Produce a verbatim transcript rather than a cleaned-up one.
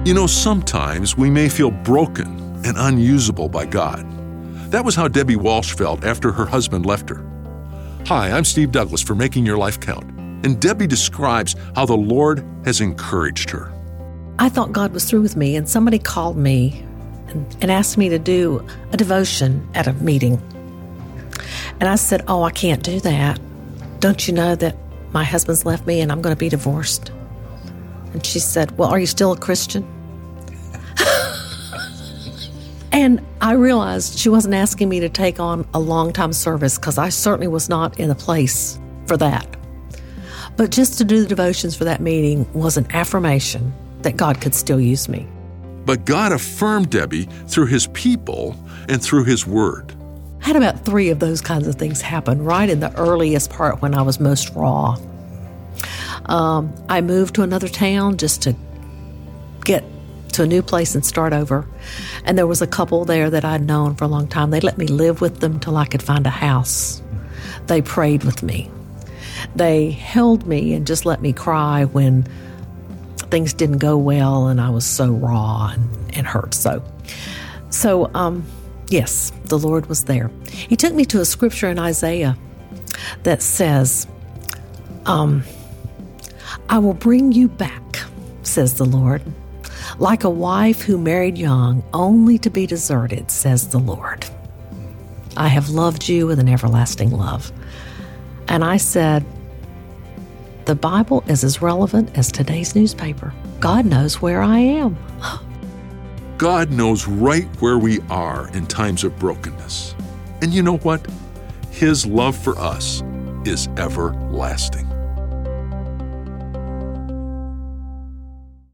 You know, sometimes we may feel broken and unusable by God. That was how Debbie Walsh felt after her husband left her. Hi, I'm Steve Douglas for Making Your Life Count, and Debbie describes how the Lord has encouraged her. I thought God was through with me, and somebody called me and, and asked me to do a devotion at a meeting. And I said, oh, I can't do that. Don't you know that my husband's left me and I'm going to be divorced? And she said, well, are you still a Christian? And I realized she wasn't asking me to take on a long-time service because I certainly was not in a place for that. But just to do the devotions for that meeting was an affirmation that God could still use me. But God affirmed Debbie through His people and through His Word. I had about three of those kinds of things happen right in the earliest part when I was most raw. Um, I moved to another town just to get to a new place and start over. And there was a couple there that I'd known for a long time. They let me live with them till I could find a house. They prayed with me. They held me and just let me cry when things didn't go well and I was so raw and, and hurt. So, so um, yes, the Lord was there. He took me to a scripture in Isaiah that says, um, I will bring you back, says the Lord, like a wife who married young, only to be deserted, says the Lord. I have loved you with an everlasting love. And I said, the Bible is as relevant as today's newspaper. God knows where I am. God knows right where we are in times of brokenness. And you know what? His love for us is everlasting.